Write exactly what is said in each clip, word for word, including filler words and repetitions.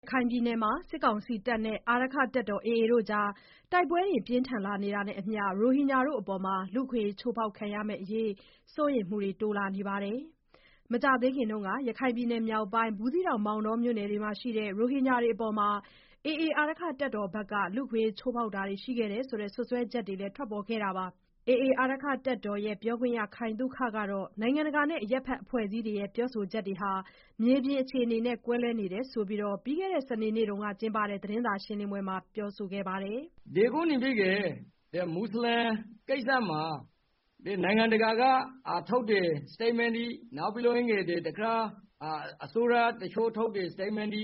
ခိုင်ပြည်နယ်မှာ စစ်ကောင်စီတပ်နဲ့ အာရက္ခတပ်တော် A A တို့ကြား တိုက်ပွဲတွေ ပြင်းထန်လာနေတာနဲ့အမျှ ရိုဟင်ဂျာတွေအပေါ် လူ့အခွင့်အရေး ချိုးဖောက်ခံရမယ့်အရေး စိုးရိမ်မှုတွေ တိုးလာနေပါတယ်။ မကြာသေးခင်က ရခိုင်မြောက်ပိုင်း ဘူးသီးတောင် မောင်တောမြို့နယ်တွေမှာရှိတဲ့ ရိုဟင်ဂျာတွေအပေါ် A A အာရက္ခတပ်တော်ဘက်က လူ့အခွင့်အရေး ချိုးဖောက်တာတွေ ရှိခဲ့တယ်ဆိုတဲ့ စွပ်စွဲချက်တွေလည်း ထွက်ပေါ်ခဲ့တာပါ။ A A အာရက္ခတပ်တော် ပြောခွင့်ရ ခိုင်သုခကတော့ နိုင်ငံတကာနဲ့ အရပ်ဘက်အဖွဲ့အစည်းတွေရဲ့ ပြောဆိုချက်တွေဟာ မြေပြင်အခြေအနေနဲ့ ကွဲလွဲနေတယ်ဆိုပြီး ပြီးခဲ့တဲ့ စနေနေ့ကကျင်းပတဲ့ သတင်းစာရှင်းလင်းပွဲမှာ ပြောဆိုခဲ့ပါတယ်။ "ဒီခုနေပြီးကမွတ်စလင်ကိစ္စမှာနိုင်ငံတကာကထုတ်တဲ့ statement တွေနောက်ပြီးတော့တခြားအစိုးရတချို့ထုတ်တဲ့ statement တွေ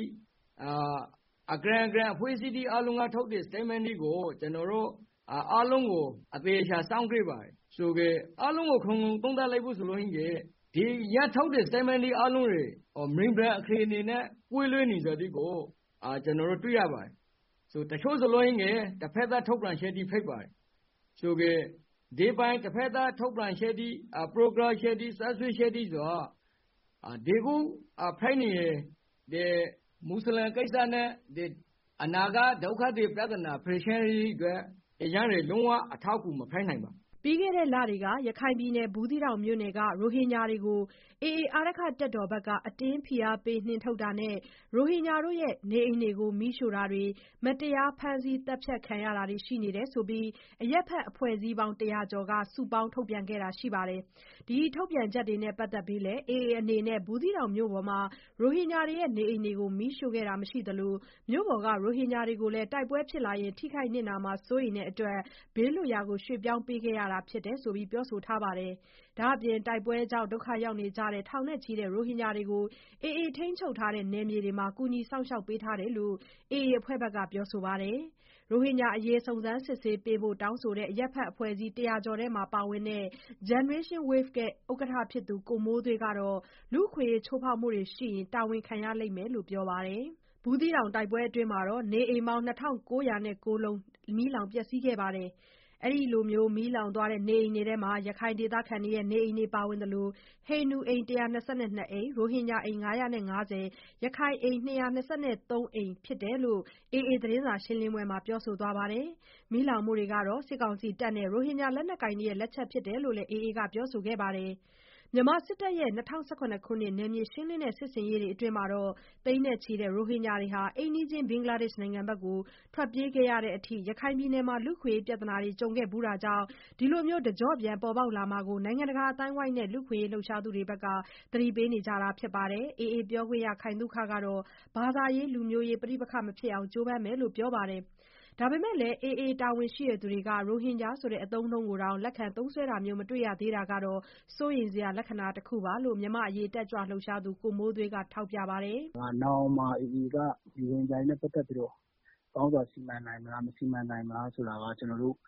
အဖွဲ့အစည်းတွေအားလုံးကထုတ်တဲ့ statement တွေကို ကျနော်တို့အားလုံးကိုအသေအချာစောင့်ကြည့်ပါတယ်။ အားလုံးကိုခြုံငုံသုံးသပ်လိုက်ဖို့ဆိုရင်ဒီကထုတ်တဲ့ statement တွေအားလုံးတွေမြေပြင်အခြေအနေနဲ့ ကွဲလွဲနေတာကို ကျနော်တို့တွေ့ရပါတယ်။ တချို့ဆိုရင်တဘက်သတ်ထုတ်ပြန်ချက်တွေဖြစ်ပါတယ်။ ဒီအပိုင်းတဘက်သတ်ထုတ်ပြန်ချက်တွေ စွပ်စွဲချက်တွေဆိုတာဒီအခုဖြစ်နေတဲ့ မွတ်စလင်ကိစ္စနဲ့ အနာဂတ်ဒုက္ခသည်ပြဿနာဖြေရှင်းရေးအတွက် လုံးဝအထောက်အကူမဖြစ်နိုင်ပါဘူး။ " ပြီးခဲ့တဲ့လတွေက ရခိုင်ပြည်နယ် ဘူးသီးတောင်မြို့နယ်က ရိုဟင်ဂျာတွေကို A A အာရက္ခတပ်တော်က အတင်းဖိအားပေး နှင်ထုတ်တာနဲ့ ရိုဟင်ဂျာတွေရဲ့ နေအိမ်တွေကို မီးရှို့တာတွေ မတရား ဖမ်းဆီးသတ်ဖြတ်ခံရတာတွေ ရှိနေတယ်ဆိုပြီး အရပ်ဘက်အဖွဲ့အစည်းပေါင်း ၁၀၀ ကျော်က စုပေါင်းထုတ်ပြန်ခဲ့တာရှိပါတယ်။ ဒီထုတ်ပြန်ချက်တွေနဲ့ ပတ်သက်ပြီးလည်း A A အနေနဲ့ ဘူးသီးတောင်မြို့ပေါ်မှာ ရိုဟင်ဂျာတွေရဲ့ နေအိမ်တွေကို မီးရှို့ခဲ့တာမရှိသလို မြို့ပေါ်က ရိုဟင်ဂျာတွေကိုလည်း တိုက်ပွဲဖြစ်လာရင် ထိခိုက်နစ်နာမှာ စိုးရိမ်တဲ့အတွက် ဘေးလွတ်ရာ ရွှေ့ပြောင်းပေးခဲ့ရတာဖြစ်တယ်လို့ ပြောဆိုထားပါတယ်။ ဒါ့အပြင် တိုက်ပွဲကြောင့် ဒုက္ခရောက်နေကြတဲ့ ထောင်နဲ့ချီတဲ့ ရိုဟင်ဂျာတွေကို A A ထိန်းချုပ်ထားတဲ့ နယ်မြေတွေမှာ ကူညီစောင့်ရှောက်ပေးထားတယ်လို့ A A အဖွဲ့က ပြောဆိုပါတယ်။ ရိုဟင်ဂျာအရေး စုံစမ်းစစ်ဆေးပေးဖို့ တောင်းဆိုတဲ့ အရပ်ဘက်အဖွဲ့အစည်း ၁၀၀ ကျော်ထဲမှာပါဝင်တဲ့ Generation Wave ရဲ့ ဥက္ကဋ္ဌဖြစ်သူ ကိုမိုးသွေးကတော့ လူ့အခွင့်အရေး ချိုးဖောက်မှုတွေရှိရင် တာဝန်ခံရလိမ့်မယ်လို့ ပြောပါတယ်။ ဘူးသီးတောင်တိုက်ပွဲအတွင်း နေအိမ်ပေါင်း ၂,၉၀၉ လုံး မီးလောင်ပျက်စီးခဲ့ပါတယ်။ အဲဒီလို မီးလောင်သွားတဲ့ နေအိမ်တွေထဲမှာ ရခိုင်ဒေသခံတွေရဲ့ နေအိမ်တွေပါဝင်သလို ဟိန္ဒူအိမ် ၁၂၂ အိမ်၊ ရိုဟင်ဂျာအိမ် ၅၅၀၊ ရခိုင်အိမ် ၂၂၃ အိမ်ဖြစ်တယ်လို့ A A သတင်းစာရှင်းလင်းပွဲမှာ ပြောဆိုသွားပါတယ်။ မီးလောင်မှုတွေဟာ စစ်ကောင်စီတပ်နဲ့ ရိုဟင်ဂျာလက်နက်ကိုင်တွေရဲ့ လက်ချက်ဖြစ်တယ်လို့လည်း A A က ပြောဆိုခဲ့ပါတယ်။ မြန်မာစစ်တပ်ရဲ့ ၂၀၁၇ ခုနှစ် နယ်မြေရှင်းလင်းတဲ့ စစ်ဆင်ရေးအတွင်း သိန်းနဲ့ချီတဲ့ ရိုဟင်ဂျာတွေ အိမ်နီးချင်း ဘင်္ဂလားဒေ့ရှ်နိုင်ငံဘက် ထွက်ပြေးခဲ့ရတဲ့အထိ ရခိုင်ပြည်နယ်မှာ လူ့အခွင့်အရေးပြဿနာတွေ ကြုံခဲ့ဖူးတာကြောင့် ဒီလို တကျော့ပြန် ပေါ်ပေါက်လာမှာကို နိုင်ငံတကာအသိုင်းအဝိုင်းနဲ့ လူ့အခွင့်အရေးလှုပ်ရှားသူတွေ သတိပေးနေကြတာဖြစ်ပါတယ်။ A A ပြောခွင့်ရ ခိုင်သုခကတော့ ဘာသာရေး လူမျိုးရေး ပဋိပက္ခမဖြစ်အောင် ကြိုးပမ်းမယ်လို့ ပြောပါတယ်။ ဒါပေမဲ့လည်း A A တာဝန်ရှိသူတွေက ရိုဟင်ဂျာဆိုတဲ့ အသုံးအနှုန်းကိုတောင် လက်ခံသုံးစွဲတာမျိုး မတွေ့ရသေးတာက စိုးရိမ်စရာ လက္ခဏာတခုပါလို့ မြန်မာ့အရေး တက်ကြွလှုပ်ရှားသူ ကိုမိုးသွေးက ထောက်ပြပါတယ်။ "နောင်မှာ အေအေက ရိုဟင်ဂျာတွေနဲ့ပတ်သက်ပြီးတော့ ကောင်းစွာစီမံနိုင်မလား မစီမံနိုင်ဘူးလားဆိုတာက လက်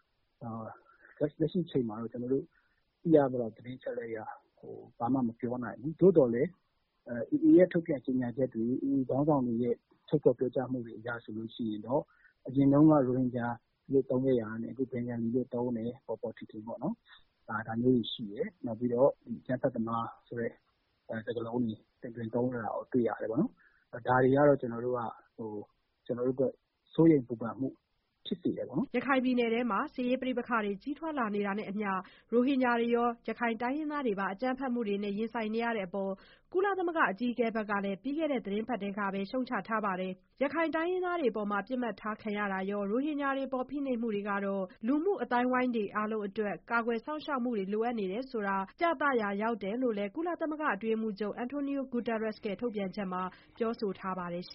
ရှိအချိန်မှာတော့ ကျနော်တို့သိရသလောက် သတင်းအချက်အလက်အရ ဘာမှမပြောနိုင်ဘူး။ သို့သော်လည်း အေအေရဲ့ထုတ်ပြန်ကြေညာချက်တွေ အေအေခေါင်းဆောင်တွေရဲ့ ထုတ်ဖော်ပြောကြားမှုတွေအရဆိုရင်တော့ အရင်တုန်းက ရိုဟင်ဂျာလို့သုံးခဲ့ရာကနေ အခု ဘင်ဂါလီလို့သုံးတယ်။ ပေါ်ပေါ်ထင်ထင်ပေါ့နော်။ ဒါမျိုးတွေရှိတယ်။ နောက်ပြီးတော့ အကြမ်းဖက်သမားဆိုတဲ့စကားလုံးတွေ တင်သွင်းသုံးလာတာကိုတွေ့ရတယ်ပေါ့နော်။ ဒါတွေကတော့ ကျနော်တို့အတွက် စိုးရိမ်ပူပန်မှုဖြစ်စေတယ်ပေါ့နော်။" ရခိုင်ပြည်နယ်မှာ စစ်ရေးပဋိပက္ခတွေ ကြီးထွားလာနေတာနဲ့အမျှ ရိုဟင်ဂျာတွေရော ရခိုင်တိုင်းရင်းသားတွေပါ အကြမ်းဖက်မှုတွေနဲ့ ရင်ဆိုင်နေရတဲ့အပေါ် ကုလသမဂ္ဂ အကြီးအကဲကလည်း ပြီးခဲ့တဲ့ သီတင်းပတ်ထဲမှာပဲ ရှုတ်ချထားပါတယ်။ ရခိုင်တိုင်းရင်းသားတွေအပေါ် ပစ်မှတ်ထားခံရတာရော ရိုဟင်ဂျာတွေအပေါ် ဖိနှိပ်မှုတွေဟာ လူမှုအသိုင်းအဝိုင်းအားလုံးအတွက် ကာကွယ်စောင့်ရှောက်မှုတွေ လိုအပ်နေတယ်ဆိုတာ ပြသရာရောက်တယ်လို့လည်း ကုလသမဂ္ဂအတွင်းရေးမှူးချုပ် António Guterres ရဲ့ ထုတ်ပြန်ချက်မှာ ပြောဆိုထားပါတယ်။